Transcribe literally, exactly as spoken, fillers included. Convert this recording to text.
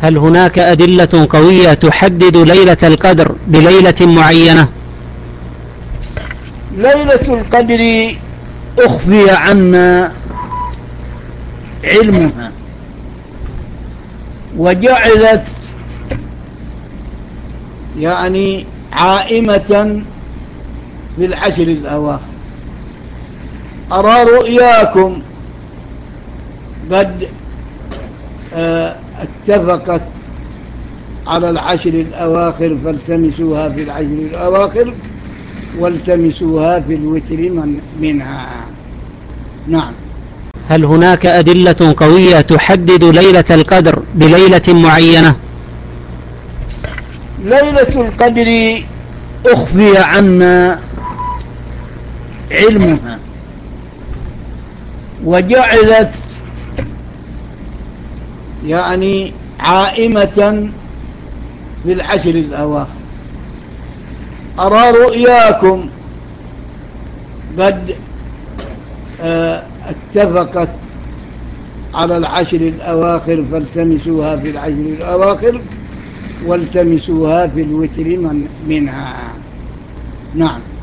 هل هناك أدلة قوية تحدد ليلة القدر بليلة معينة؟ ليلة القدر أخفي عنا علمها، وجعلت يعني عائمة في العشر الأواخر. أرى رؤياكم قد اتفقت على العشر الأواخر، فالتمسوها في العشر الأواخر والتمسوها في الوتر من منها. نعم. هل هناك أدلة قوية تحدد ليلة القدر بليلة معينة؟ ليلة القدر أخفي عنا علمها، وجعلت يعني عائمة في العشر الأواخر. أرى رؤياكم قد اتفقت على العشر الأواخر، فالتمسوها في العشر الأواخر والتمسوها في الوتر من منها. نعم.